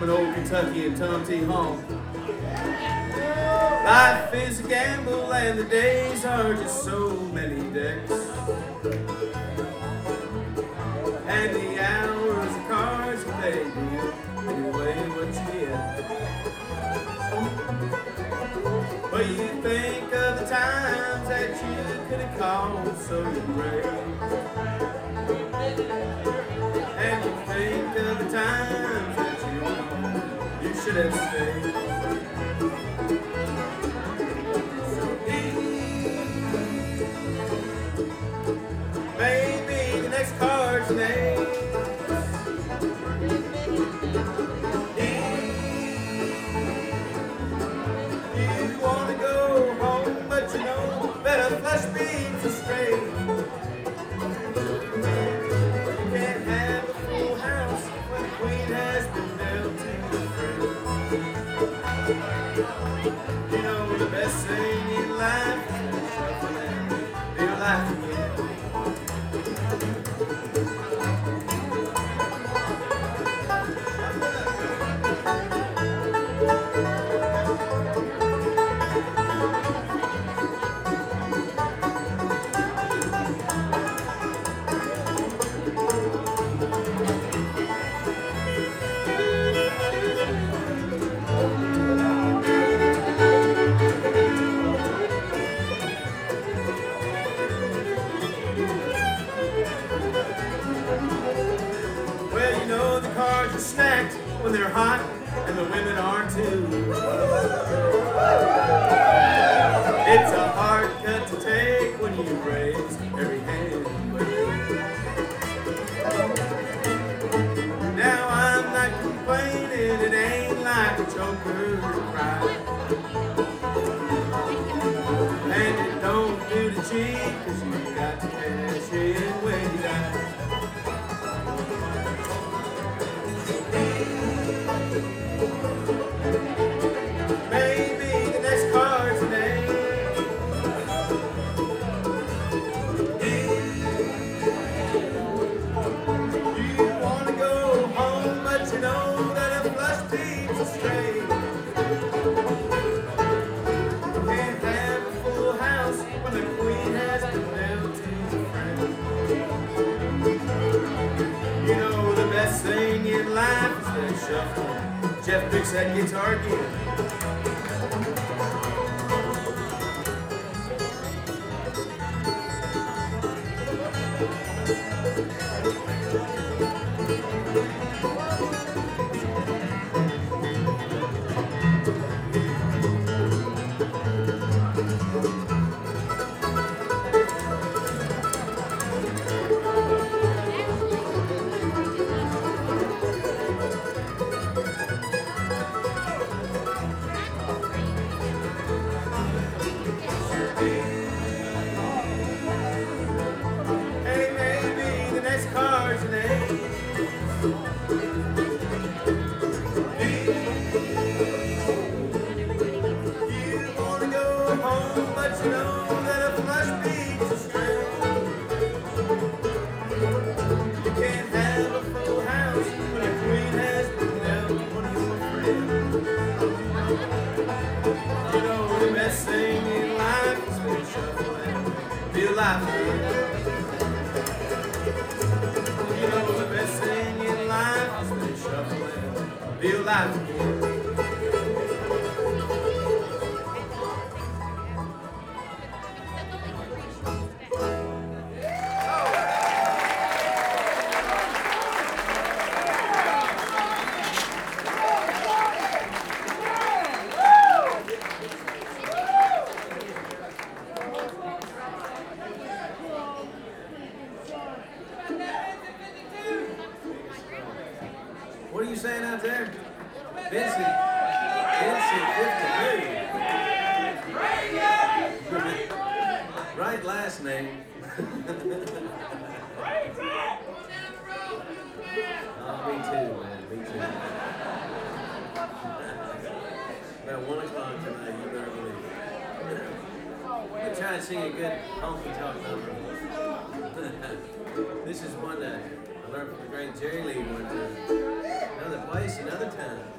an old Kentucky and Tom T. Hall. Life is a gamble and the days are just so many decks. And the hours of cards they deal anyway what you get. But you think of the times that you could have called so great. And you think of the times that you should have stayed. Maybe the next card's name. You want to go home, but you know that a flush beats are straight. You can't have a full house when the queen has been dealt to the friend. You know the best thing in life is shuffling your life again. Well, you know the cards are stacked when they're hot, and the women are too. It's a hard cut to take when you raise every hand. Now I'm not complaining, it ain't like a joker to cry. And it don't do to cheat, 'cause you got to cash in when you die. Maybe the next card's a name. You want to go home, but you know that a flush beats are straight. Can't have a full house when the queen has been dealt to the friend. You know the best thing in life is that shuffle. Jeff picks that guitar again. Hey, maybe the next card's a name. You want to go home, but you know that a flush beats are straight. You can't have a full house when a queen has been dealt to one of your friends. You know the best thing in life is when you shuffle and feel life again. You know the best thing in life is when you shuffle and feel life again. What are you saying out there? Vincent 52. Right last name. Oh, me too, man. Me too. About 1 o'clock tonight, you better believe it. We're trying to sing a good honky tonk number. This is one that I learned from the great Jerry Lee one time. Another place, another time.